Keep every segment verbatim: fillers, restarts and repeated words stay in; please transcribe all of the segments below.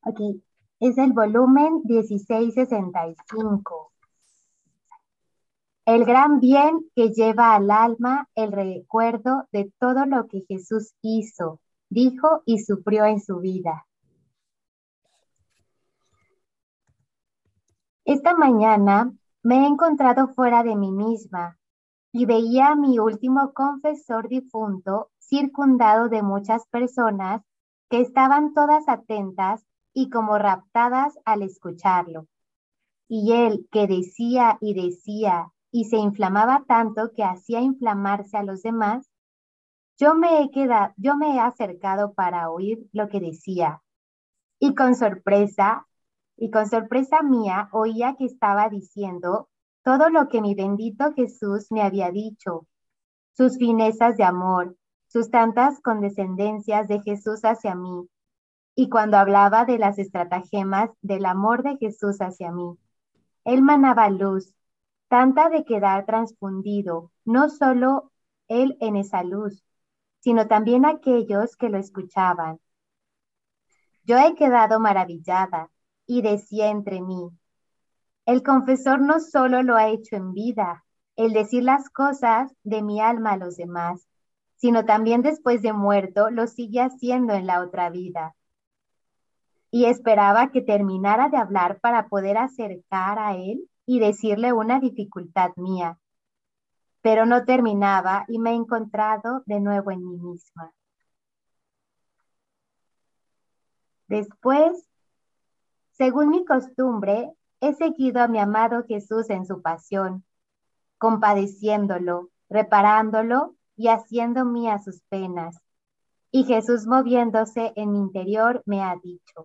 Ok, es el volumen dieciséis sesenta y cinco. El gran bien que lleva al alma el recuerdo de todo lo que Jesús hizo, dijo y sufrió en su vida. Esta mañana me he encontrado fuera de mí misma y veía a mi último confesor difunto circundado de muchas personas que estaban todas atentas y como raptadas al escucharlo. Y él que decía y decía y se inflamaba tanto que hacía inflamarse a los demás, yo me he quedado, yo me he acercado para oír lo que decía. Y con sorpresa, y con sorpresa mía, oía que estaba diciendo todo lo que mi bendito Jesús me había dicho, sus finezas de amor, sus tantas condescendencias de Jesús hacia mí, y cuando hablaba de las estratagemas del amor de Jesús hacia mí. Él manaba luz, tanta de quedar transfundido, no solo él en esa luz, sino también aquellos que lo escuchaban. Yo he quedado maravillada y decía entre mí, el confesor no solo lo ha hecho en vida, el decir las cosas de mi alma a los demás, sino también después de muerto lo sigue haciendo en la otra vida. Y esperaba que terminara de hablar para poder acercar a él y decirle una dificultad mía, pero no terminaba y me he encontrado de nuevo en mí misma. Después, según mi costumbre, he seguido a mi amado Jesús en su pasión, compadeciéndolo, reparándolo y haciendo mías sus penas. Y Jesús moviéndose en mi interior me ha dicho,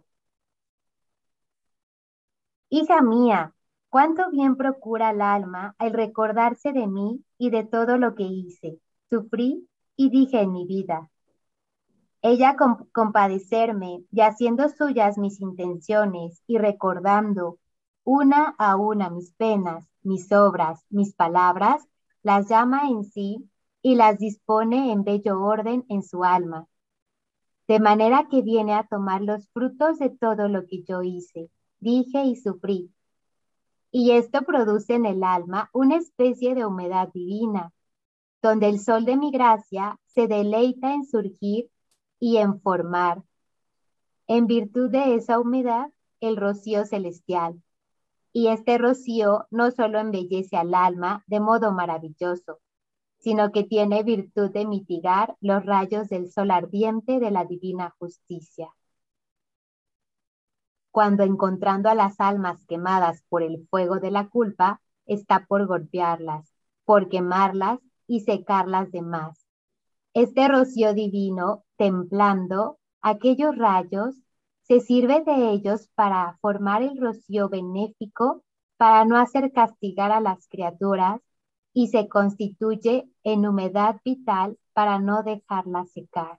hija mía, cuánto bien procura el alma el recordarse de mí y de todo lo que hice, sufrí y dije en mi vida. Ella com- compadecerme y haciendo suyas mis intenciones y recordando una a una mis penas, mis obras, mis palabras, las llama en sí y las dispone en bello orden en su alma, de manera que viene a tomar los frutos de todo lo que yo hice, dije y sufrí. Y esto produce en el alma una especie de humedad divina, donde el sol de mi gracia se deleita en surgir y en formar, en virtud de esa humedad, el rocío celestial. Y este rocío no solo embellece al alma de modo maravilloso, sino que tiene virtud de mitigar los rayos del sol ardiente de la divina justicia. Cuando encontrando a las almas quemadas por el fuego de la culpa, está por golpearlas, por quemarlas y secarlas de más. Este rocío divino, templando aquellos rayos, se sirve de ellos para formar el rocío benéfico, para no hacer castigar a las criaturas, y se constituye en humedad vital para no dejarlas secar.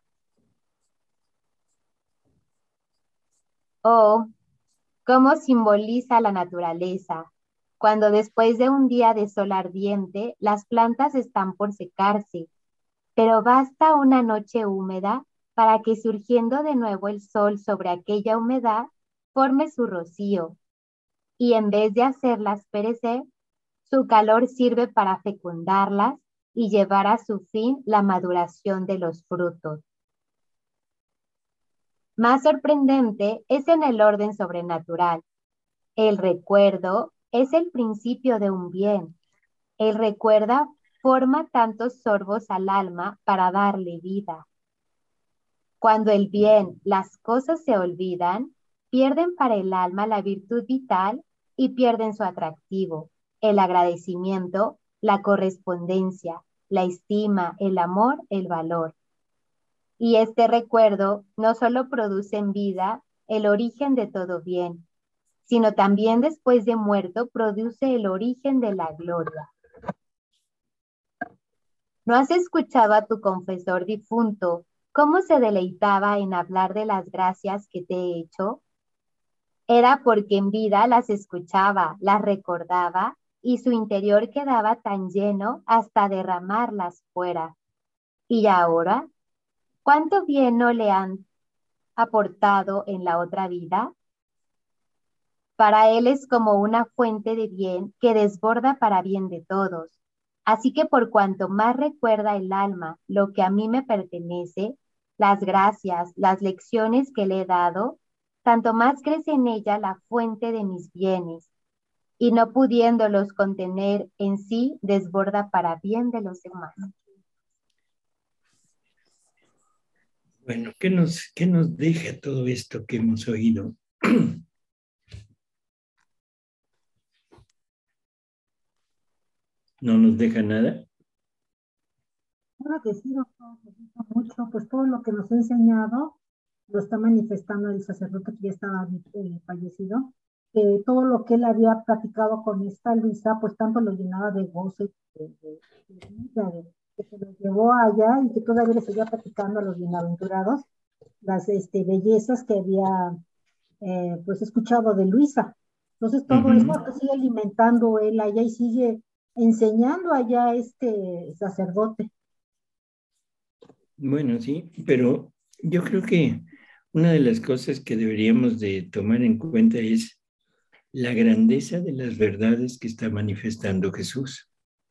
Oh, cómo simboliza la naturaleza, cuando después de un día de sol ardiente, las plantas están por secarse, pero basta una noche húmeda para que surgiendo de nuevo el sol sobre aquella humedad, forme su rocío, y en vez de hacerlas perecer, su calor sirve para fecundarlas y llevar a su fin la maduración de los frutos. Más sorprendente es en el orden sobrenatural. El recuerdo es el principio de un bien. El recuerda forma tantos sorbos al alma para darle vida. Cuando el bien, las cosas se olvidan, pierden para el alma la virtud vital y pierden su atractivo, el agradecimiento, la correspondencia, la estima, el amor, el valor. Y este recuerdo no solo produce en vida el origen de todo bien, sino también después de muerto produce el origen de la gloria. ¿No has escuchado a tu confesor difunto cómo se deleitaba en hablar de las gracias que te he hecho? Era porque en vida las escuchaba, las recordaba y su interior quedaba tan lleno hasta derramarlas fuera. ¿Y ahora? ¿Cuánto bien no le han aportado en la otra vida? Para él es como una fuente de bien que desborda para bien de todos. Así que por cuanto más recuerda el alma lo que a mí me pertenece, las gracias, las lecciones que le he dado, tanto más crece en ella la fuente de mis bienes, y no pudiéndolos contener en sí, desborda para bien de los demás. Bueno, ¿qué nos, qué nos deja todo esto que hemos oído? ¿No nos deja nada? Claro que sí, doctor, me gusta mucho, pues todo lo que nos ha enseñado lo está manifestando el sacerdote que ya estaba eh, fallecido, que todo lo que él había practicado con esta Luisa, pues tanto lo llenaba de gozo y de, de, de vida, de- que se lo llevó allá y que todavía le seguía practicando a los bienaventurados las este, bellezas que había eh, pues escuchado de Luisa. Entonces todo eso Ujú. lo sigue alimentando él allá y sigue enseñando allá este sacerdote. Bueno, sí, pero yo creo que una de las cosas que deberíamos de tomar en cuenta es la grandeza de las verdades que está manifestando Jesús.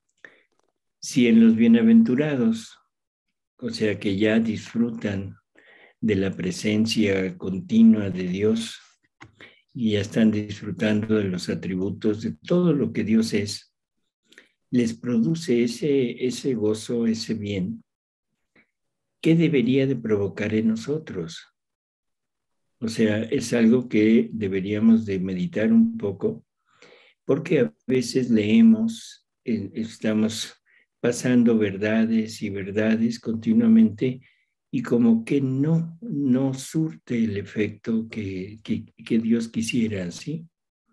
Si en los bienaventurados, o sea, que ya disfrutan de la presencia continua de Dios y ya están disfrutando de los atributos, de todo lo que Dios es, les produce ese, ese gozo, ese bien, ¿qué debería de provocar en nosotros? O sea, es algo que deberíamos de meditar un poco, porque a veces leemos, eh, estamos pasando verdades y verdades continuamente y como que no, no surte el efecto que, que, que Dios quisiera, ¿sí?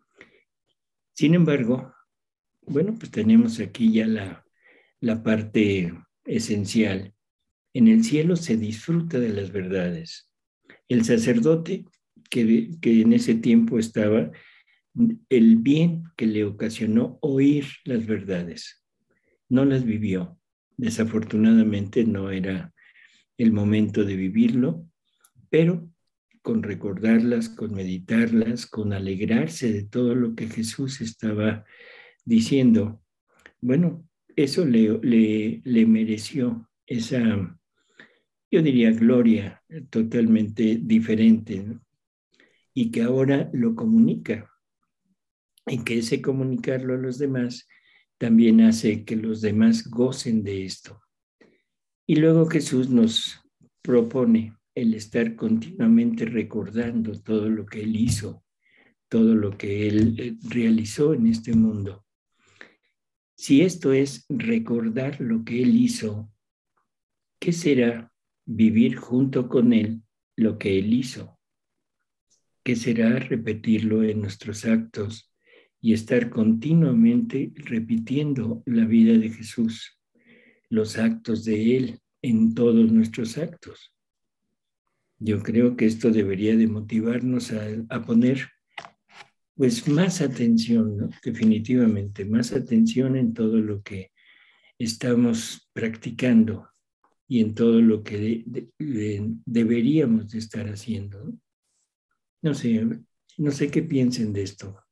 Sin embargo, bueno, pues tenemos aquí ya la, la parte esencial. En el cielo se disfruta de las verdades. El sacerdote que, que en ese tiempo estaba, el bien que le ocasionó oír las verdades, no las vivió. Desafortunadamente no era el momento de vivirlo, pero con recordarlas, con meditarlas, con alegrarse de todo lo que Jesús estaba diciendo, bueno, eso le, le, le mereció esa, yo diría, gloria totalmente diferente, ¿no? Y que ahora lo comunica, y que ese comunicarlo a los demás también hace que los demás gocen de esto. Y luego Jesús nos propone el estar continuamente recordando todo lo que Él hizo, todo lo que Él eh, realizó en este mundo. Si esto es recordar lo que Él hizo, ¿qué será vivir junto con Él lo que Él hizo? ¿Qué será repetirlo en nuestros actos y estar continuamente repitiendo la vida de Jesús, los actos de Él en todos nuestros actos? Yo creo que esto debería de motivarnos a, a poner pues más atención, ¿no? Definitivamente, más atención en todo lo que estamos practicando y en todo lo que de, de, de, deberíamos de estar haciendo, ¿no? No sé, no sé qué piensen de esto.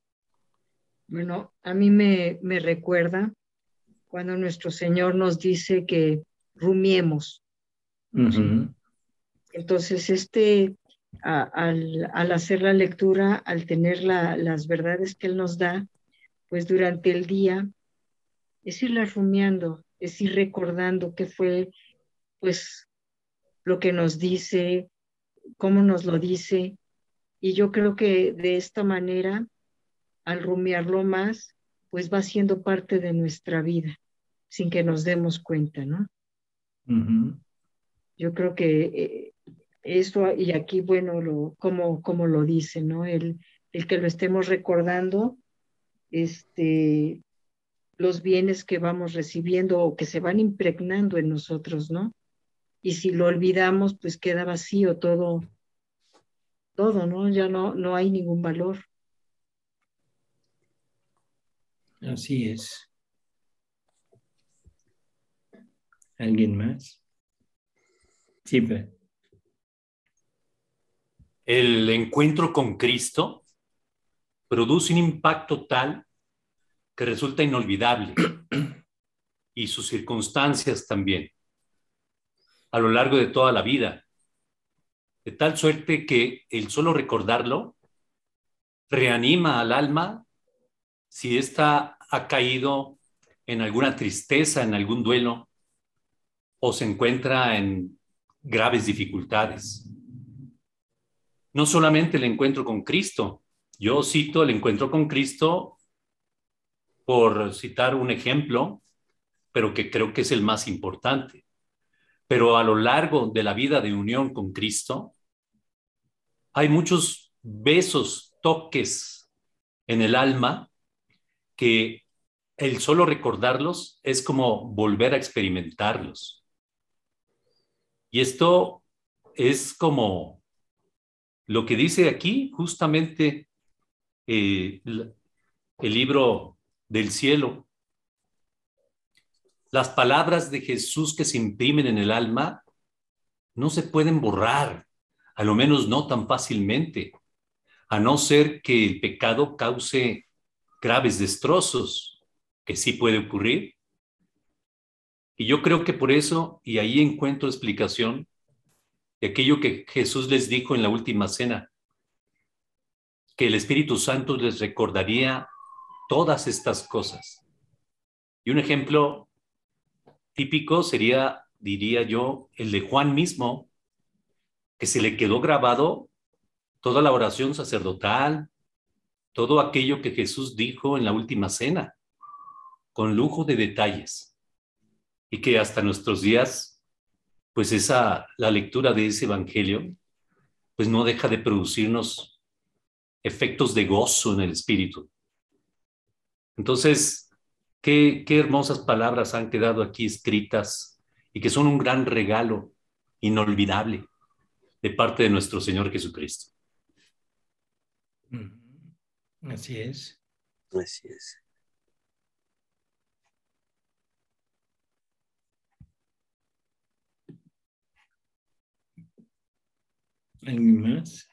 Bueno, a mí me, me recuerda cuando nuestro Señor nos dice que rumiemos, ¿sí? Uh-huh. Entonces, este, a, al, al hacer la lectura, al tener la, las verdades que Él nos da, pues durante el día, es irlas rumiando, es ir recordando qué fue, pues, lo que nos dice, cómo nos lo dice, y yo creo que de esta manera, al rumiarlo más, pues va siendo parte de nuestra vida, sin que nos demos cuenta, ¿no? Uh-huh. Yo creo que eh, eso, y aquí, bueno, lo, como, como lo dice, ¿no? El, el que lo estemos recordando, este, los bienes que vamos recibiendo o que se van impregnando en nosotros, ¿no? Y si lo olvidamos, pues queda vacío todo, todo, ¿no? Ya no, no hay ningún valor. Así es. ¿Alguien más? Sí, pero... El encuentro con Cristo produce un impacto tal que resulta inolvidable, y sus circunstancias también, a lo largo de toda la vida, de tal suerte que el solo recordarlo reanima al alma si ésta ha caído en alguna tristeza, en algún duelo, o se encuentra en graves dificultades. No solamente el encuentro con Cristo, yo cito el encuentro con Cristo por citar un ejemplo, pero que creo que es el más importante. Pero a lo largo de la vida de unión con Cristo, hay muchos besos, toques en el alma que el solo recordarlos es como volver a experimentarlos. Y esto es como lo que dice aquí justamente eh, el libro del cielo. Las palabras de Jesús que se imprimen en el alma no se pueden borrar, a lo menos no tan fácilmente, a no ser que el pecado cause graves destrozos, que sí puede ocurrir. Y yo creo que por eso, y ahí encuentro explicación de aquello que Jesús les dijo en la última cena, que el Espíritu Santo les recordaría todas estas cosas. Y un ejemplo típico sería, diría yo, el de Juan mismo, que se le quedó grabado toda la oración sacerdotal, todo aquello que Jesús dijo en la última cena, con lujo de detalles, y que hasta nuestros días, pues esa, la lectura de ese evangelio, pues no deja de producirnos efectos de gozo en el espíritu. Entonces, qué, qué hermosas palabras han quedado aquí escritas y que son un gran regalo inolvidable de parte de nuestro Señor Jesucristo. Así es. Así es. ¿Alguien más?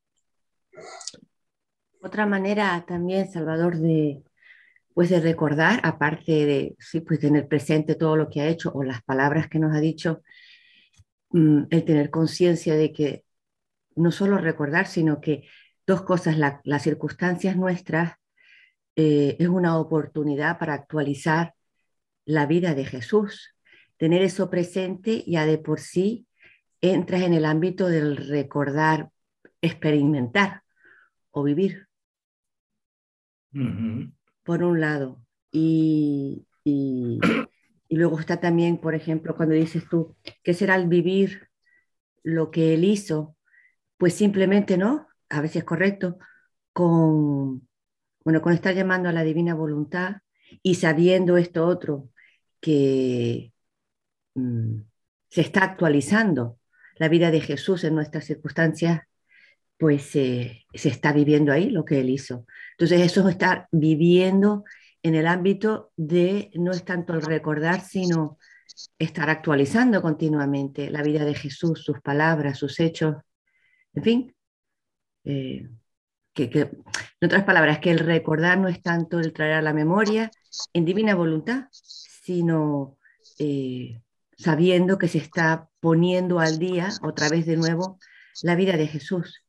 Otra manera también, Salvador, de, pues de recordar, aparte de sí, pues tener presente todo lo que ha hecho o las palabras que nos ha dicho, mm, el tener conciencia de que no solo recordar, sino que dos cosas, la, las circunstancias nuestras eh, es una oportunidad para actualizar la vida de Jesús. Tener eso presente ya de por sí entras en el ámbito del recordar, experimentar o vivir. Uh-huh. Por un lado. Y, y, y luego está también, por ejemplo, cuando dices tú, ¿qué será el vivir lo que él hizo? Pues simplemente no, a veces es correcto, con, bueno, con estar llamando a la divina voluntad y sabiendo esto otro, que mm, se está actualizando la vida de Jesús en nuestras circunstancias, pues eh, se está viviendo ahí lo que él hizo. Entonces eso es estar viviendo en el ámbito de no es tanto el recordar, sino estar actualizando continuamente la vida de Jesús, sus palabras, sus hechos, en fin. Eh, que, que, en otras palabras, que el recordar no es tanto el traer a la memoria en divina voluntad, sino eh, sabiendo que se está poniendo al día, otra vez de nuevo, la vida de Jesús.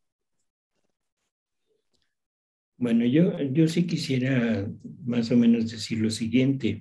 Bueno, yo, yo sí quisiera más o menos decir lo siguiente.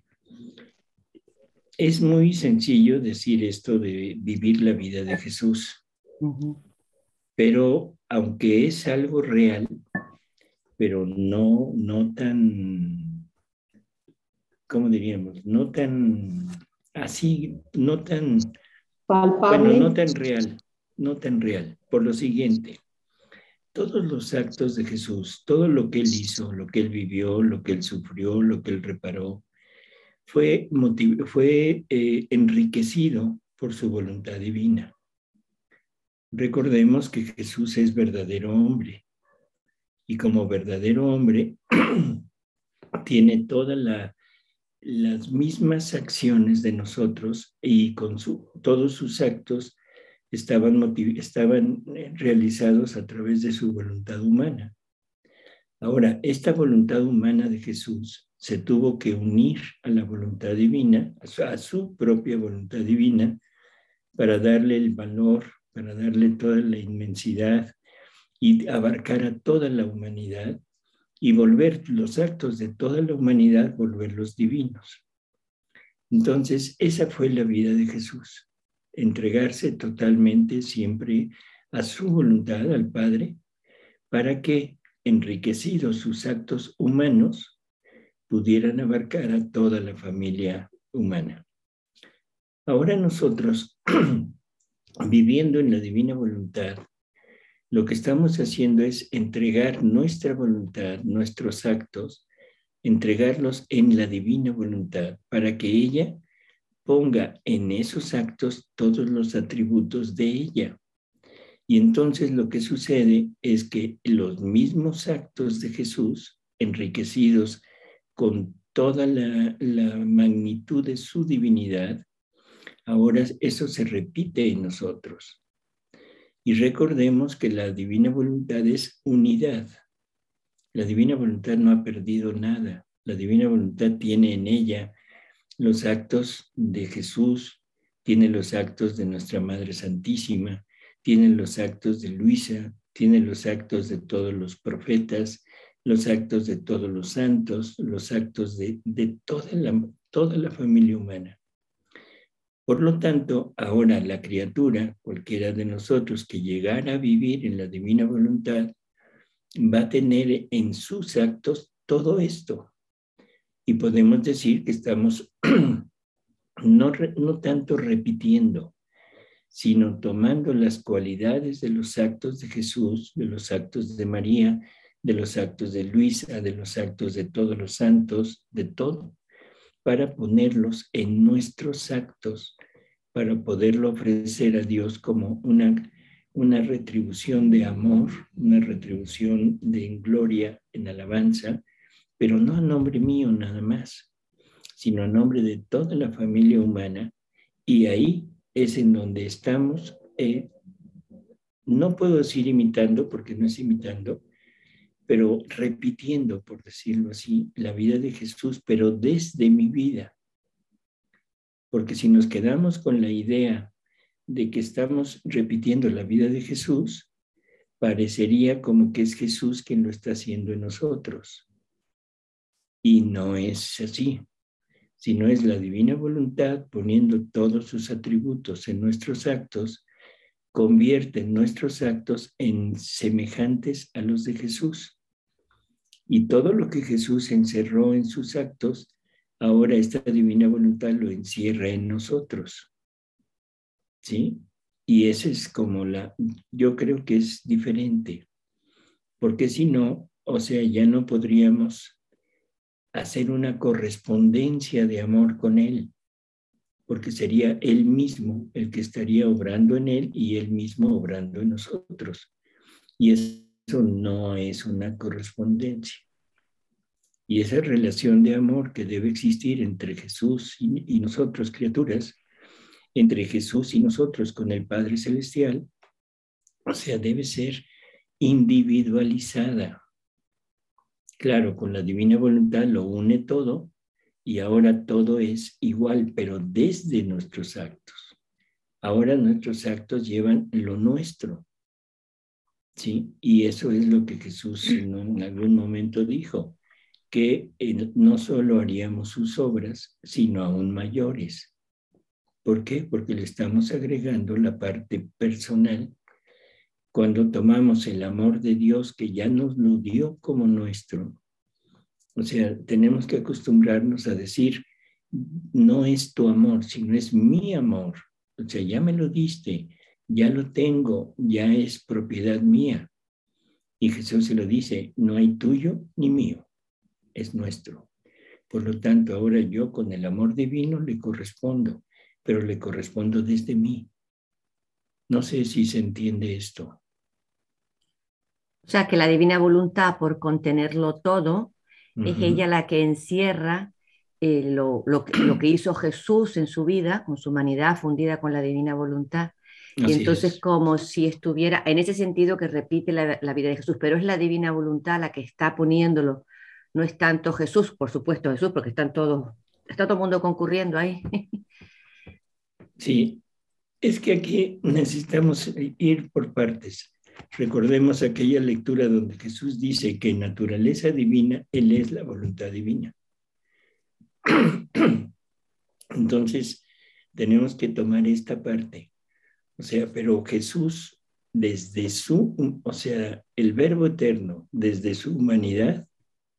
Es muy sencillo decir esto de vivir la vida de Jesús, uh-huh. Pero aunque es algo real, pero no, no tan, ¿cómo diríamos? No tan así, no tan palpable. Bueno, no tan real, no tan real. Por lo siguiente, todos los actos de Jesús, todo lo que él hizo, lo que él vivió, lo que él sufrió, lo que él reparó, fue, motiv- fue eh, enriquecido por su voluntad divina. Recordemos que Jesús es verdadero hombre y como verdadero hombre tiene todas la, las mismas acciones de nosotros y con su, todos sus actos estaban, motiv- estaban realizados a través de su voluntad humana. Ahora, esta voluntad humana de Jesús se tuvo que unir a la voluntad divina, a su, a su propia voluntad divina, para darle el valor, para darle toda la inmensidad y abarcar a toda la humanidad y volver los actos de toda la humanidad, volverlos divinos. Entonces, esa fue la vida de Jesús, entregarse totalmente siempre a su voluntad, al Padre, para que, enriquecidos sus actos humanos, pudieran abarcar a toda la familia humana. Ahora nosotros, viviendo en la divina voluntad, lo que estamos haciendo es entregar nuestra voluntad, nuestros actos, entregarlos en la divina voluntad para que ella ponga en esos actos todos los atributos de ella. Y entonces lo que sucede es que los mismos actos de Jesús, enriquecidos con toda la, la magnitud de su divinidad, ahora eso se repite en nosotros. Y recordemos que la divina voluntad es unidad. La divina voluntad no ha perdido nada. La divina voluntad tiene en ella los actos de Jesús, tiene los actos de nuestra Madre Santísima, tiene los actos de Luisa, tiene los actos de todos los profetas, los actos de todos los santos, los actos de, de toda, la, toda la familia humana. Por lo tanto, ahora la criatura, cualquiera de nosotros que llegara a vivir en la divina voluntad, va a tener en sus actos todo esto. Y podemos decir que estamos no, no tanto repitiendo, sino tomando las cualidades de los actos de Jesús, de los actos de María, de los actos de Luisa, de los actos de todos los santos, de todo, para ponerlos en nuestros actos, para poderlo ofrecer a Dios como una, una retribución de amor, una retribución de gloria en alabanza, pero no a nombre mío nada más, sino a nombre de toda la familia humana. Y ahí es en donde estamos, eh, no puedo decir imitando, porque no es imitando, pero repitiendo, por decirlo así, la vida de Jesús, pero desde mi vida. Porque si nos quedamos con la idea de que estamos repitiendo la vida de Jesús, parecería como que es Jesús quien lo está haciendo en nosotros. Y no es así, sino es la divina voluntad poniendo todos sus atributos en nuestros actos, convierte nuestros actos en semejantes a los de Jesús. Y todo lo que Jesús encerró en sus actos, ahora esta divina voluntad lo encierra en nosotros. ¿Sí? Y ese es como la, yo creo que es diferente, porque si no, o sea, ya no podríamos hacer una correspondencia de amor con Él, porque sería Él mismo el que estaría obrando en Él y Él mismo obrando en nosotros. Y eso no es una correspondencia. Y esa relación de amor que debe existir entre Jesús y, y nosotros, criaturas, entre Jesús y nosotros con el Padre Celestial, o sea, debe ser individualizada. Claro, con la divina voluntad lo une todo y ahora todo es igual, pero desde nuestros actos. Ahora nuestros actos llevan lo nuestro, ¿sí? Y eso es lo que Jesús en algún momento dijo, que no solo haríamos sus obras, sino aún mayores. ¿Por qué? Porque le estamos agregando la parte personal. Cuando tomamos el amor de Dios que ya nos lo dio como nuestro, o sea, tenemos que acostumbrarnos a decir, no es tu amor, sino es mi amor. O sea, ya me lo diste, ya lo tengo, ya es propiedad mía. Y Jesús se lo dice, no hay tuyo ni mío, es nuestro. Por lo tanto, ahora yo con el amor divino le correspondo, pero le correspondo desde mí. No sé si se entiende esto. O sea, que la divina voluntad, por contenerlo todo, uh-huh. es ella la que encierra eh, lo, lo, lo que hizo Jesús en su vida, con su humanidad fundida con la divina voluntad, Y Así entonces es. como si estuviera, en ese sentido que repite la, la vida de Jesús, pero es la divina voluntad la que está poniéndolo. No es tanto Jesús, por supuesto Jesús, porque están todos, está todo el mundo concurriendo ahí. Sí, es que aquí necesitamos ir por partes. Recordemos aquella lectura donde Jesús dice que en naturaleza divina, Él es la voluntad divina. Entonces, tenemos que tomar esta parte. O sea, pero Jesús, desde su, o sea, el Verbo eterno, desde su humanidad,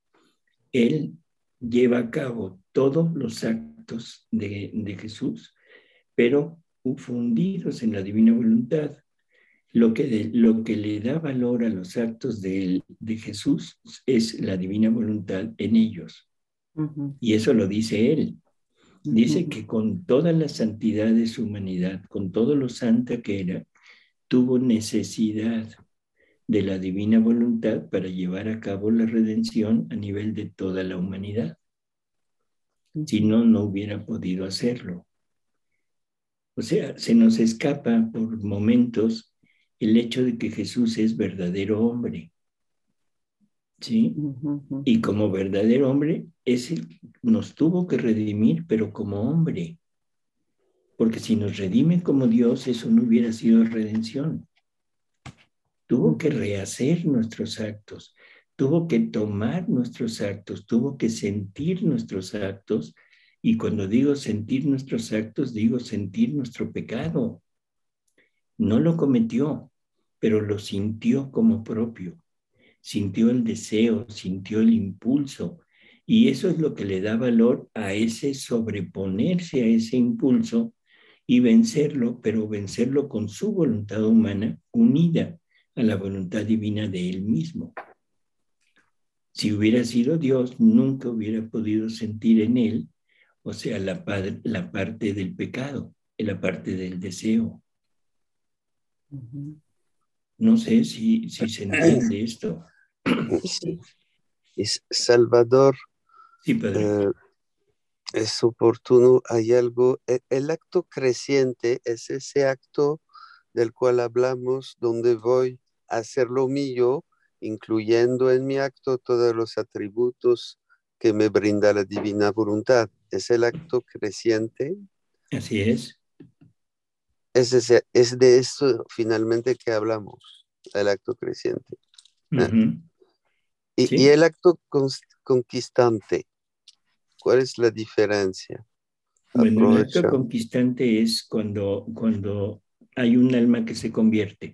Él lleva a cabo todos los actos de, de Jesús, pero fundidos en la divina voluntad. Lo que, de, lo que le da valor a los actos de, de Jesús es la divina voluntad en ellos. Uh-huh. Y eso lo dice Él. Dice uh-huh. que con toda la santidad de su humanidad, con todo lo santa que era, tuvo necesidad de la divina voluntad para llevar a cabo la redención a nivel de toda la humanidad. Uh-huh. Si no, no hubiera podido hacerlo. O sea, se nos escapa por momentos el hecho de que Jesús es verdadero hombre, ¿sí? Uh-huh. Y como verdadero hombre, es el, nos tuvo que redimir, pero como hombre. Porque si nos redime como Dios, eso no hubiera sido redención. Tuvo que rehacer nuestros actos, tuvo que tomar nuestros actos, tuvo que sentir nuestros actos. Y cuando digo sentir nuestros actos, digo sentir nuestro pecado. No lo cometió, pero lo sintió como propio. Sintió el deseo, sintió el impulso. Y eso es lo que le da valor a ese sobreponerse a ese impulso y vencerlo, pero vencerlo con su voluntad humana unida a la voluntad divina de él mismo. Si hubiera sido Dios, nunca hubiera podido sentir en él, o sea, la, la parte del pecado, la parte del deseo. Uh-huh. No sé si, si se entiende esto. Sí. Es Salvador, sí, padre. Eh, es oportuno, hay algo, el, el acto creciente es ese acto del cual hablamos, donde voy a hacer lo mío, incluyendo en mi acto todos los atributos que me brinda la divina voluntad. Es el acto creciente. Así es. Es, ese, es de eso finalmente que hablamos, el acto creciente. Uh-huh. Y, ¿Sí? y el acto con, conquistante, ¿cuál es la diferencia? Bueno, el acto conquistante es cuando, cuando hay un alma que se convierte.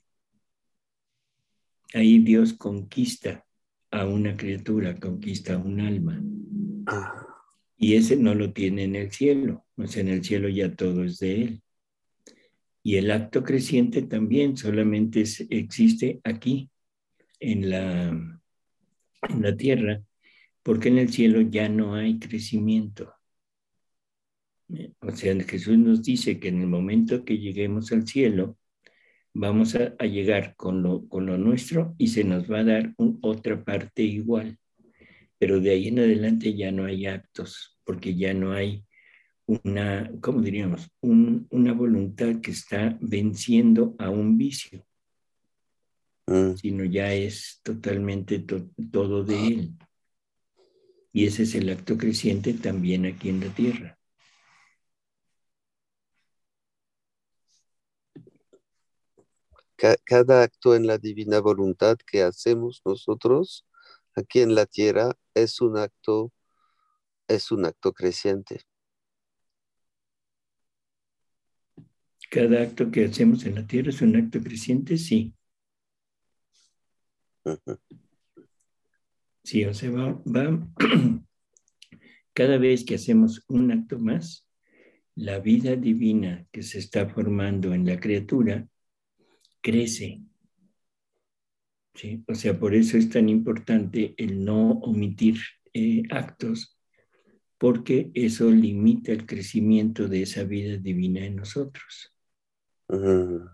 Ahí Dios conquista a una criatura, conquista a un alma. Ah. Y ese no lo tiene en el cielo. O sea, en el cielo ya todo es de él. Y el acto creciente también solamente es, existe aquí, en la, en la tierra, porque en el cielo ya no hay crecimiento. O sea, Jesús nos dice que en el momento que lleguemos al cielo, vamos a, a llegar con lo, con lo nuestro y se nos va a dar un, otra parte igual. Pero de ahí en adelante ya no hay actos, porque ya no hay una, ¿cómo diríamos? Un, una voluntad que está venciendo a un vicio, mm. sino ya es totalmente to, todo de él. Y ese es el acto creciente también aquí en la tierra. Cada acto en la divina voluntad que hacemos nosotros aquí en la tierra es un acto, es un acto creciente. Cada acto que hacemos en la tierra es un acto creciente, sí. Uh-huh. Sí, o sea, va, va cada vez que hacemos un acto más, la vida divina que se está formando en la criatura crece. ¿Sí? O sea, por eso es tan importante el no omitir eh, actos, porque eso limita el crecimiento de esa vida divina en nosotros. Uh-huh.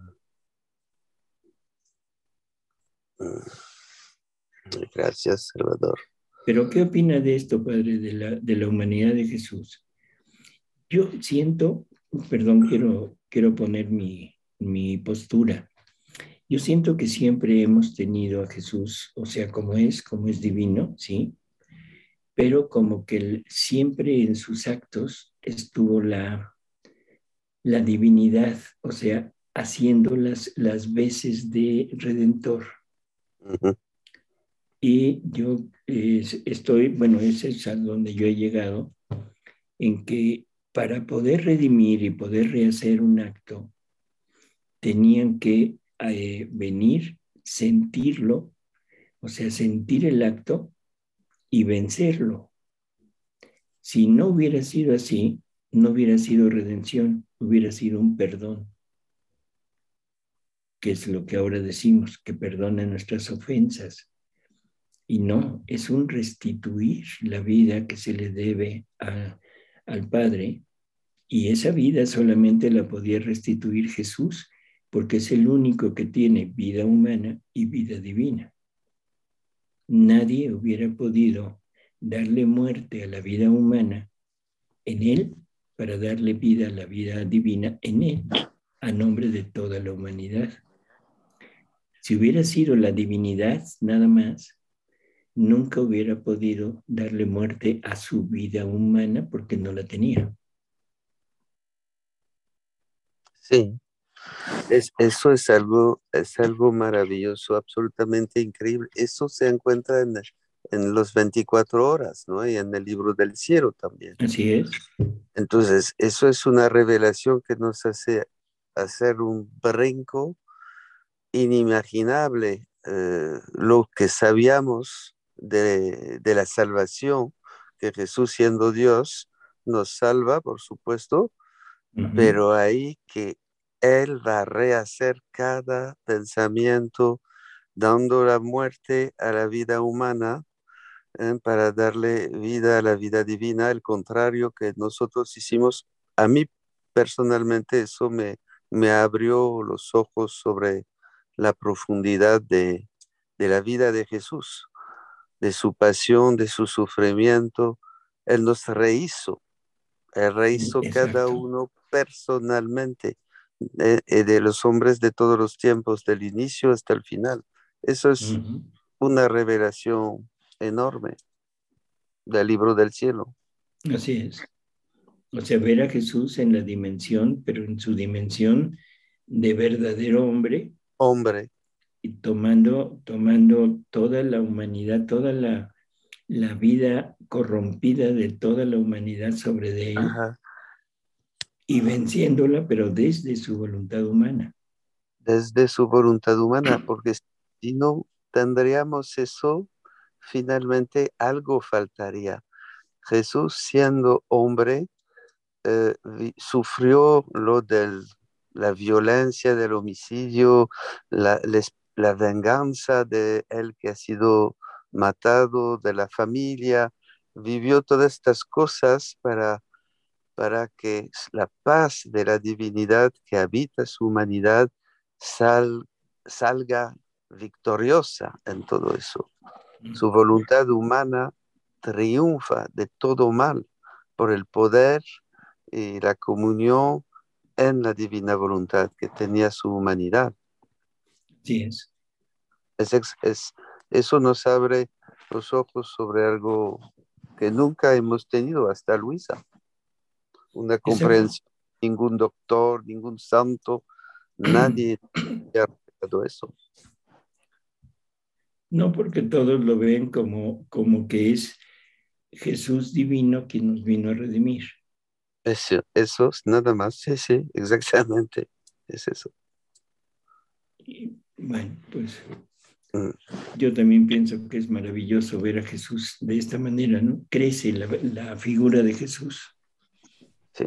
Uh-huh. Gracias, Salvador. Pero, ¿qué opina de esto, Padre, de la, de la humanidad de Jesús? Yo siento, perdón, quiero, quiero poner mi, mi postura. Yo siento que siempre hemos tenido a Jesús, o sea, como es, como es divino, ¿sí? Pero como que él, siempre en sus actos estuvo la, la divinidad, o sea, haciendo las, las veces de redentor. Uh-huh. Y yo eh, estoy, bueno, ese es a donde yo he llegado, en que para poder redimir y poder rehacer un acto, tenían que eh, venir, sentirlo, o sea, sentir el acto y vencerlo. Si no hubiera sido así, no hubiera sido redención, hubiera sido un perdón, que es lo que ahora decimos, que perdona nuestras ofensas. Y no, es un restituir la vida que se le debe a, al Padre. Y esa vida solamente la podía restituir Jesús, porque es el único que tiene vida humana y vida divina. Nadie hubiera podido darle muerte a la vida humana en él para darle vida a la vida divina en él, a nombre de toda la humanidad. Si hubiera sido la divinidad nada más, nunca hubiera podido darle muerte a su vida humana porque no la tenía. Sí, es, eso es algo, es algo maravilloso, absolutamente increíble. Eso se encuentra en, en los veinticuatro horas, ¿no? Y en el libro del cielo también. Así es. Entonces, eso es una revelación que nos hace hacer un brinco inimaginable. Eh, lo que sabíamos de, de la salvación, que Jesús siendo Dios nos salva, por supuesto, uh-huh. Pero ahí que Él va a rehacer cada pensamiento, dando la muerte a la vida humana eh, para darle vida a la vida divina, al contrario que nosotros hicimos. A mí personalmente eso me, me abrió los ojos sobre la profundidad de, de la vida de Jesús, de su pasión, de su sufrimiento. Él nos rehizo, Él rehizo Exacto. Cada uno personalmente, de, de los hombres de todos los tiempos, del inicio hasta el final. Eso es uh-huh. una revelación enorme del libro del cielo. Así es. O sea, ver a Jesús en la dimensión, pero en su dimensión de verdadero hombre. Hombre. Y tomando, tomando toda la humanidad, toda la, la vida corrompida de toda la humanidad sobre de él. Ajá. Y venciéndola, pero desde su voluntad humana. Desde su voluntad humana, porque si no tendríamos eso, finalmente algo faltaría. Jesús, siendo hombre, eh, sufrió lo de la violencia, del homicidio, la, les, la venganza de él que ha sido matado, de la familia, vivió todas estas cosas para, para que la paz de la divinidad que habita su humanidad sal, salga victoriosa en todo eso. Su voluntad humana triunfa de todo mal por el poder y la comunión en la divina voluntad que tenía su humanidad. Sí es. Es, es. Eso nos abre los ojos sobre algo que nunca hemos tenido hasta Luisa. Una comprensión, ningún doctor, ningún santo, nadie ha revelado eso. No, porque todos lo ven como, como que es Jesús divino quien nos vino a redimir. Eso, eso nada más, sí, sí, exactamente, es eso. Y, bueno, pues mm. yo también pienso que es maravilloso ver a Jesús de esta manera, ¿no? Crece la, la figura de Jesús. Sí.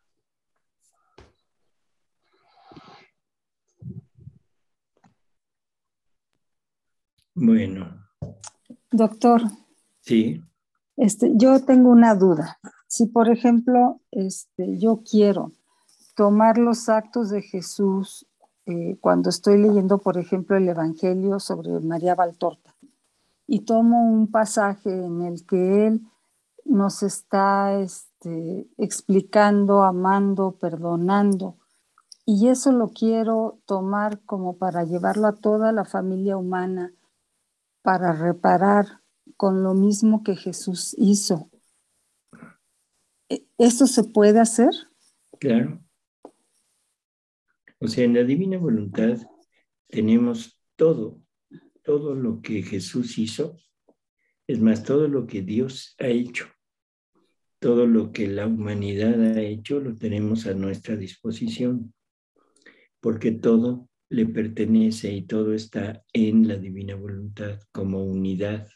Bueno. Doctor. Sí. Este, yo tengo una duda. Si, por ejemplo, este, yo quiero tomar los actos de Jesús eh, cuando estoy leyendo, por ejemplo, el Evangelio sobre María Valtorta, y tomo un pasaje en el que él nos está este, explicando, amando, perdonando, y eso lo quiero tomar como para llevarlo a toda la familia humana, para reparar con lo mismo que Jesús hizo. ¿Esto se puede hacer? Claro. O sea, en la divina voluntad tenemos todo, todo lo que Jesús hizo, es más, todo lo que Dios ha hecho, todo lo que la humanidad ha hecho, lo tenemos a nuestra disposición, porque todo le pertenece y todo está en la divina voluntad como unidad.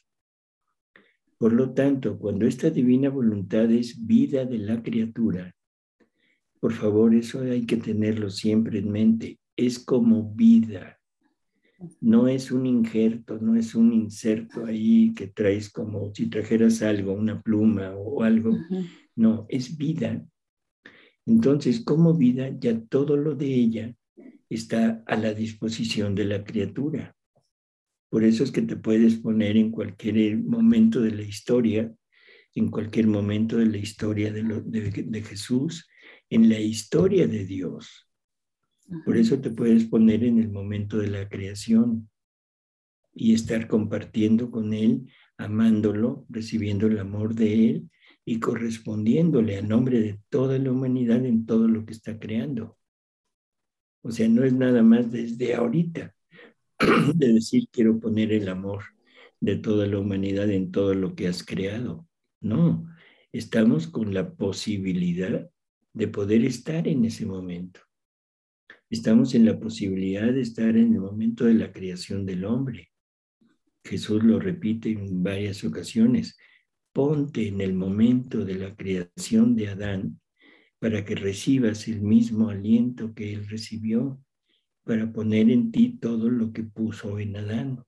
Por lo tanto, cuando esta divina voluntad es vida de la criatura, por favor, eso hay que tenerlo siempre en mente, es como vida. No es un injerto, no es un inserto ahí que traes como si trajeras algo, una pluma o algo. Uh-huh. No, es vida. Entonces, como vida, ya todo lo de ella está a la disposición de la criatura. Por eso es que te puedes poner en cualquier momento de la historia, en cualquier momento de la historia de, lo, de, de Jesús, en la historia de Dios. Por eso te puedes poner en el momento de la creación y estar compartiendo con Él, amándolo, recibiendo el amor de Él y correspondiéndole a nombre de toda la humanidad en todo lo que está creando. O sea, no es nada más desde ahorita de decir quiero poner el amor de toda la humanidad en todo lo que has creado. No, estamos con la posibilidad de poder estar en ese momento. Estamos en la posibilidad de estar en el momento de la creación del hombre. Jesús lo repite en varias ocasiones. Ponte en el momento de la creación de Adán para que recibas el mismo aliento que él recibió, para poner en ti todo lo que puso en Adán.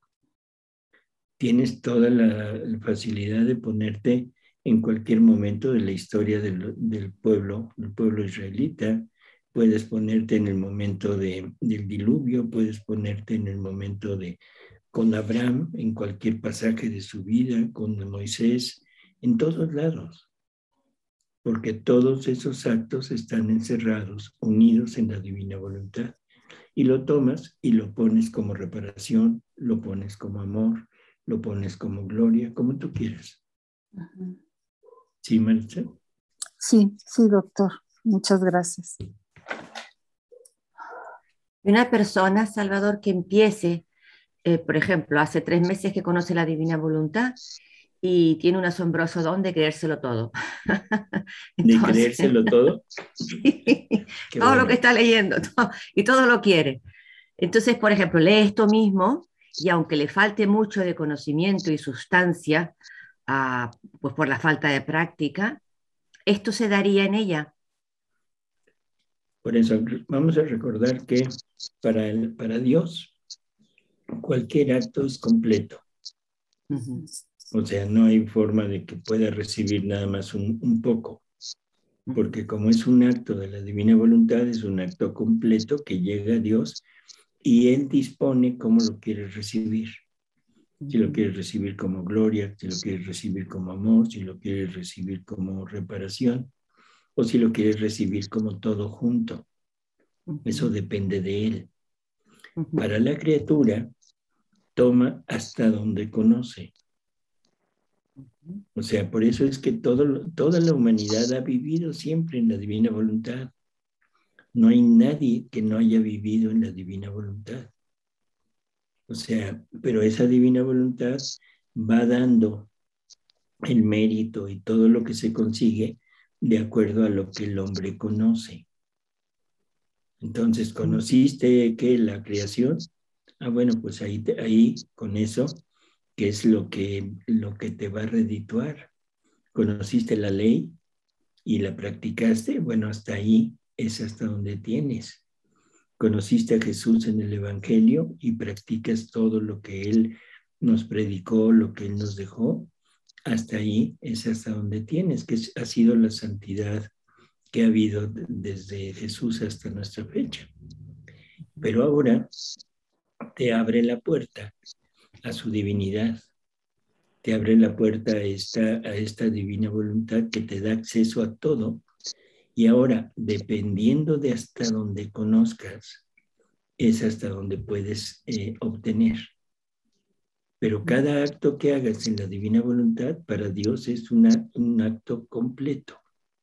Tienes toda la, la facilidad de ponerte en cualquier momento de la historia del, del pueblo, del pueblo israelita. Puedes ponerte en el momento de, del diluvio, puedes ponerte en el momento de con Abraham, en cualquier pasaje de su vida, con Moisés, en todos lados. Porque todos esos actos están encerrados, unidos en la divina voluntad. Y lo tomas y lo pones como reparación, lo pones como amor, lo pones como gloria, como tú quieras. Uh-huh. ¿Sí, Maritza? Sí, sí, doctor. Muchas gracias. Una persona, Salvador, que empiece, eh, por ejemplo, hace tres meses que conoce la divina voluntad y tiene un asombroso don de creérselo todo. Entonces, ¿de creérselo todo? Sí, todo bueno. Lo que está leyendo todo, y todo lo quiere. Entonces, por ejemplo, lee esto mismo y aunque le falte mucho de conocimiento y sustancia, uh, pues por la falta de práctica, esto se daría en ella. Por eso vamos a recordar que para, el, para Dios cualquier acto es completo. Uh-huh. O sea, no hay forma de que pueda recibir nada más un, un poco. Porque como es un acto de la divina voluntad, es un acto completo que llega a Dios y Él dispone cómo lo quieres recibir. Si lo quieres recibir como gloria, si lo quieres recibir como amor, si lo quieres recibir como reparación, o si lo quieres recibir como todo junto. Eso depende de Él. Para la criatura, toma hasta donde conoce. O sea, por eso es que todo, toda la humanidad ha vivido siempre en la divina voluntad. No hay nadie que no haya vivido en la divina voluntad. O sea, pero esa divina voluntad va dando el mérito y todo lo que se consigue de acuerdo a lo que el hombre conoce. Entonces, ¿conociste qué? La creación. Ah, bueno, pues ahí, te, ahí con eso, ¿qué es lo que, lo que te va a redituar? ¿Conociste la ley y la practicaste? Bueno, hasta ahí es hasta donde tienes. ¿Conociste a Jesús en el Evangelio y practicas todo lo que Él nos predicó, lo que Él nos dejó? Hasta ahí es hasta donde tienes, que ha sido la santidad que ha habido desde Jesús hasta nuestra fecha. Pero ahora te abre la puerta a su divinidad, te abre la puerta a esta, a esta divina voluntad que te da acceso a todo Y ahora, dependiendo de hasta donde conozcas, es hasta donde puedes eh, obtener. Pero cada acto que hagas en la divina voluntad para Dios es una, un acto completo.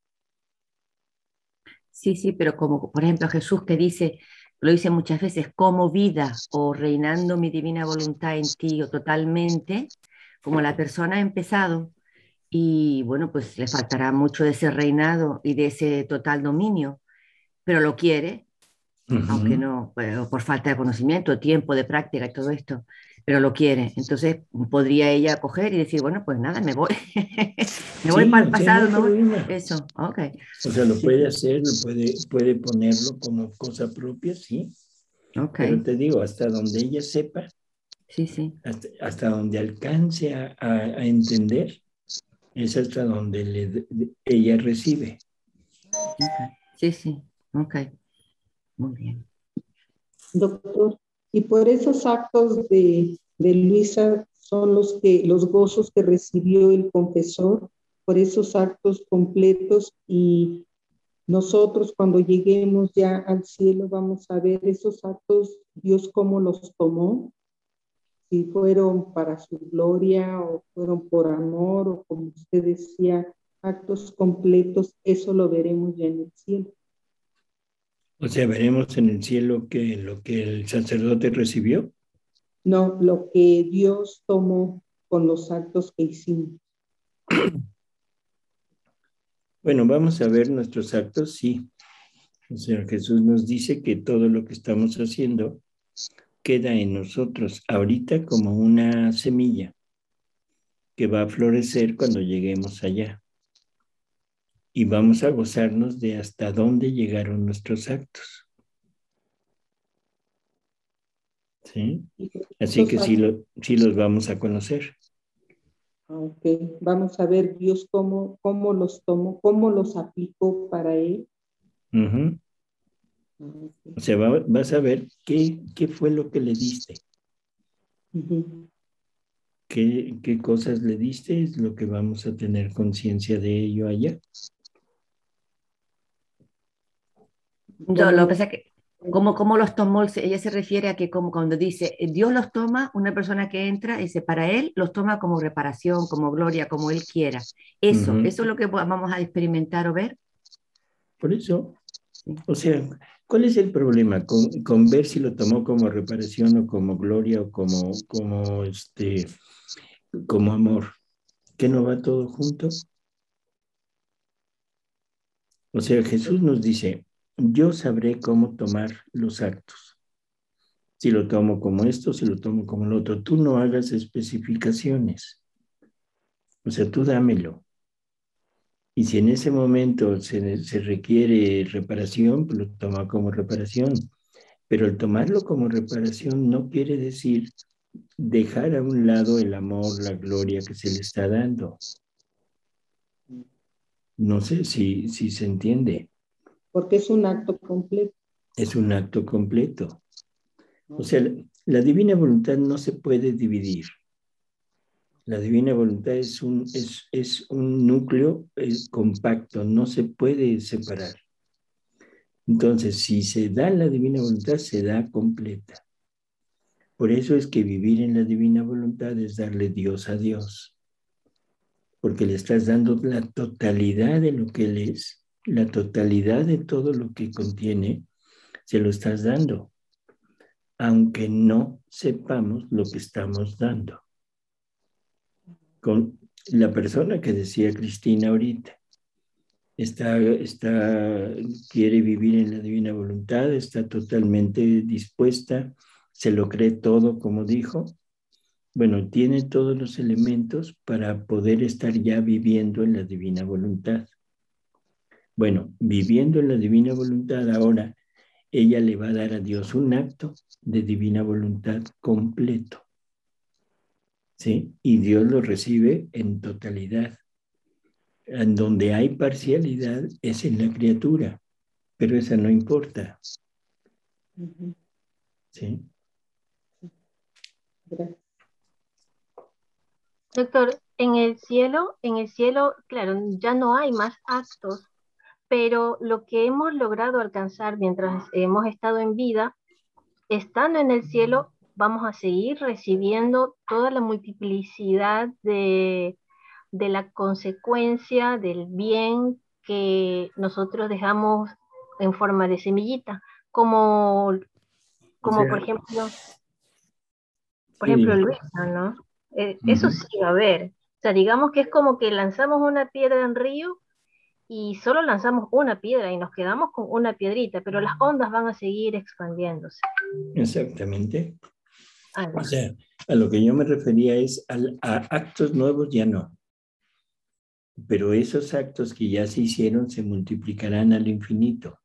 Sí, sí, pero como por ejemplo Jesús que dice, lo dice muchas veces, como vida o reinando mi divina voluntad en ti o totalmente, como la persona ha empezado y bueno, pues le faltará mucho de ese reinado y de ese total dominio, pero lo quiere, aunque Uh-huh. no, pero por falta de conocimiento, tiempo, de práctica y todo esto, pero lo quiere. Entonces podría ella coger y decir, bueno, pues nada, me voy, me voy Sí, para el o sea, no pasado, hay me voy. problema. Eso, ok. O sea, lo Sí, puede sí, hacer, lo puede, puede ponerlo como cosa propia, sí. ok, Pero te digo, hasta donde ella sepa, sí, sí. hasta, hasta donde alcance a, a, a entender, es hasta donde le, ella recibe. Okay. Sí, sí, ok, muy bien. Doctor, y por esos actos de, de Luisa son los que los gozos que recibió el confesor, por esos actos completos, y nosotros cuando lleguemos ya al cielo vamos a ver esos actos, Dios cómo los tomó, si fueron para su gloria o fueron por amor o como usted decía, actos completos, eso lo veremos ya en el cielo. O sea, veremos en el cielo que lo que el sacerdote recibió. No, lo que Dios tomó con los actos que hicimos. Bueno, vamos a ver nuestros actos, sí. O sea, Jesús nos dice que todo lo que estamos haciendo queda en nosotros ahorita como una semilla que va a florecer cuando lleguemos allá. Y vamos a gozarnos de hasta dónde llegaron nuestros actos. ¿Sí? Así que sí, lo, sí los vamos a conocer. Ok, vamos a ver Dios cómo, cómo los tomó, cómo los aplicó para él. Uh-huh. Okay. O sea, va, vas a ver qué, qué fue lo que le diste. Uh-huh. ¿Qué, qué cosas le diste? Es lo que vamos a tener conciencia de ello allá. No, lo que pasa es que, ¿cómo, cómo los tomó? Ella se refiere a que como cuando dice, eh, Dios los toma, una persona que entra, dice, para él los toma como reparación, como gloria, como él quiera. Eso, Uh-huh. eso es lo que vamos a experimentar o ver. Por eso, Sí. o sea, ¿cuál es el problema con, con ver si lo tomó como reparación o como gloria o como, como, este, como amor? ¿Que no va todo junto? O sea, Jesús nos dice, yo sabré cómo tomar los actos. Si lo tomo como esto, si lo tomo como el otro. Tú no hagas especificaciones. O sea, tú dámelo. Y si en ese momento se, se requiere reparación, pues lo toma como reparación. Pero el tomarlo como reparación no quiere decir dejar a un lado el amor, la gloria que se le está dando. No sé si, si se entiende. Porque es un acto completo. Es un acto completo. O sea, la, la divina voluntad no se puede dividir. La divina voluntad es un, es, es un núcleo es compacto, no se puede separar. Entonces, si se da la divina voluntad, se da completa. Por eso es que vivir en la divina voluntad es darle Dios a Dios, porque le estás dando la totalidad de lo que Él es, la totalidad de todo lo que contiene, se lo estás dando, aunque no sepamos lo que estamos dando. Con la persona que decía Cristina ahorita, está, está, quiere vivir en la divina voluntad, está totalmente dispuesta, se lo cree todo, como dijo. Bueno, tiene todos los elementos para poder estar ya viviendo en la divina voluntad. Bueno, viviendo en la divina voluntad ahora, ella le va a dar a Dios un acto de divina voluntad completo. ¿Sí? Y Dios lo recibe en totalidad. En donde hay parcialidad es en la criatura, pero esa no importa. Uh-huh. ¿Sí? Gracias. Doctor, en el cielo, en el cielo, claro, ya no hay más actos, pero lo que hemos logrado alcanzar mientras hemos estado en vida, estando en el cielo, vamos a seguir recibiendo toda la multiplicidad de, de la consecuencia del bien que nosotros dejamos en forma de semillita, como, como O sea, por ejemplo, por sí, ejemplo dime. Luisa, ¿no? Eh, eso Ujú. sí va a haber. O sea, digamos que es como que lanzamos una piedra en río y solo lanzamos una piedra y nos quedamos con una piedrita, pero las ondas van a seguir expandiéndose. Exactamente. Algo O así. sea, a lo que yo me refería es al, a actos nuevos ya no, pero esos actos que ya se hicieron se multiplicarán al infinito.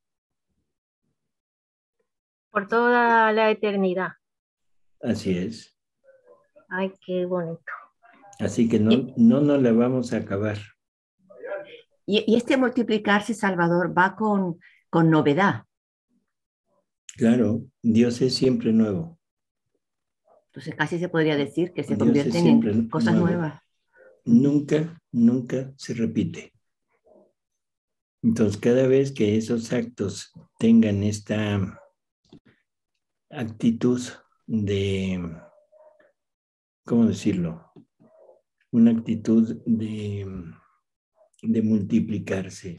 Por toda la eternidad. Así es. Ay, qué bonito. Así que Y, no, no nos la vamos a acabar. y- y este multiplicarse, Salvador, va con, con novedad. Claro, Dios es siempre nuevo. Entonces casi se podría decir que se Dios es convierten siempre en cosas nuevo. nuevas. Nunca, nunca se repite. Entonces, cada vez que esos actos tengan esta actitud de, ¿cómo decirlo? Una actitud de, de multiplicarse,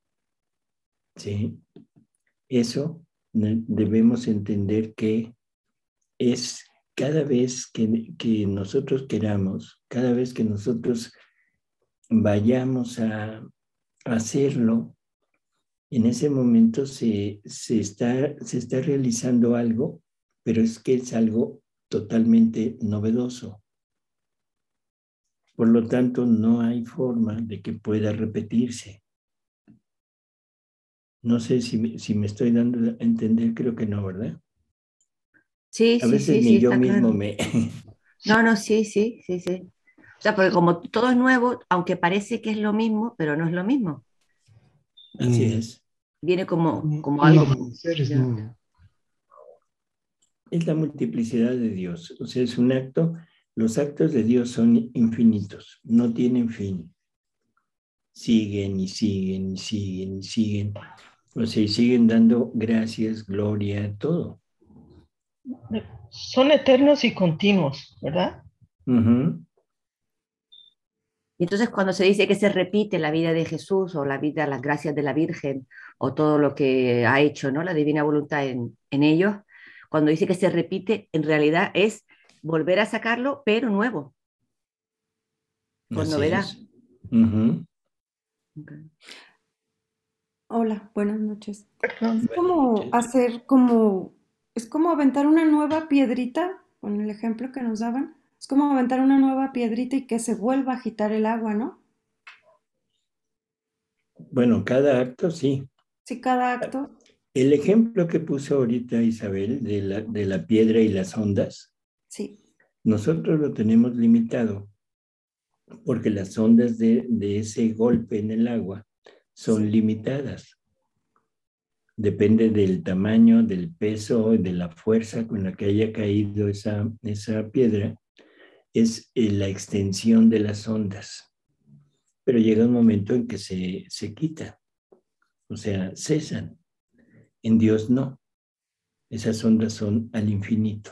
¿sí? Eso debemos entender que es cada vez que, que nosotros queramos, cada vez que nosotros vayamos a hacerlo, en ese momento se, se, está, se está realizando algo, pero es que es algo totalmente novedoso. Por lo tanto, no hay forma de que pueda repetirse. No sé si me, si me estoy dando a entender, creo que no, ¿verdad? Sí, A sí, veces sí, ni sí, yo está mismo claro. me... No, no, sí, sí, sí, sí. O sea, porque como todo es nuevo, aunque parece que es lo mismo, pero no es lo mismo. Así es. Viene como, Un, como un algo. amanecer es Ya. nuevo. Es la multiplicidad de Dios. O sea, es un acto. Los actos de Dios son infinitos, no tienen fin. Siguen y siguen y siguen y siguen. O sea, y siguen dando gracias, gloria, todo. Son eternos y continuos, ¿verdad? Uh-huh. Y entonces cuando se dice que se repite la vida de Jesús o la vida, las gracias de la Virgen o todo lo que ha hecho, ¿no? La divina voluntad en, en ellos, cuando dice que se repite, en realidad es volver a sacarlo, pero nuevo, con Así novedad. es. Uh-huh. Okay. Hola, buenas noches. Perdón. Es como hacer como, es como aventar una nueva piedrita, con el ejemplo que nos daban, es como aventar una nueva piedrita y que se vuelva a agitar el agua, ¿no? Bueno, cada acto sí. Sí, cada acto. El ejemplo que puso ahorita Isabel de la, de la piedra y las ondas, Sí. nosotros lo tenemos limitado porque las ondas de, de ese golpe en el agua son Sí. limitadas. Depende del tamaño, del peso, de la fuerza con la que haya caído esa, esa piedra, es eh, la extensión de las ondas. Pero llega un momento en que se, se quita, o sea, cesan. En Dios no. Esas ondas son al infinito.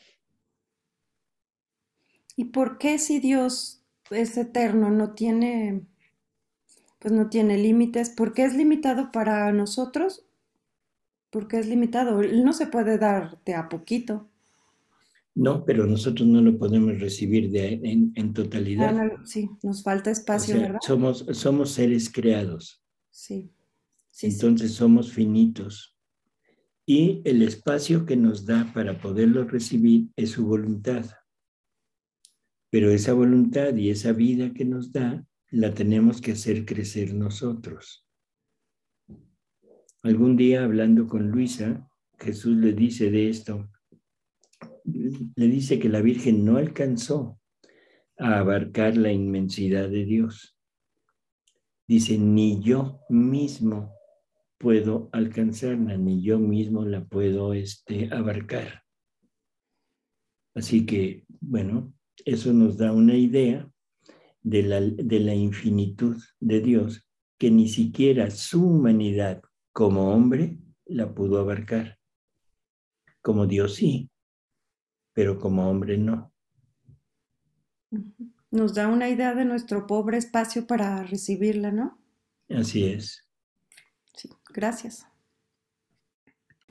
¿Y por qué si Dios es eterno, no tiene, pues no tiene límites? ¿Por qué es limitado para nosotros? ¿Por qué es limitado? Él no se puede dar de a poquito. No, pero nosotros no lo podemos recibir de, en, en Ah, totalidad. no, sí, nos falta O espacio, sea, ¿verdad? somos, somos seres creados. Sí, sí, sí. Entonces somos finitos. Y el espacio que nos da para poderlo recibir es su voluntad. Pero esa voluntad y esa vida que nos da, la tenemos que hacer crecer nosotros. Algún día hablando con Luisa, Jesús le dice de esto, le dice que la Virgen no alcanzó a abarcar la inmensidad de Dios. Dice, ni yo mismo puedo alcanzarla, ni yo mismo la puedo este, abarcar. Así que, bueno, eso nos da una idea de la, de la infinitud de Dios que ni siquiera su humanidad como hombre la pudo abarcar. Como Dios sí, pero como hombre no. Nos da una idea de nuestro pobre espacio para recibirla, ¿no? Así es. Sí, gracias.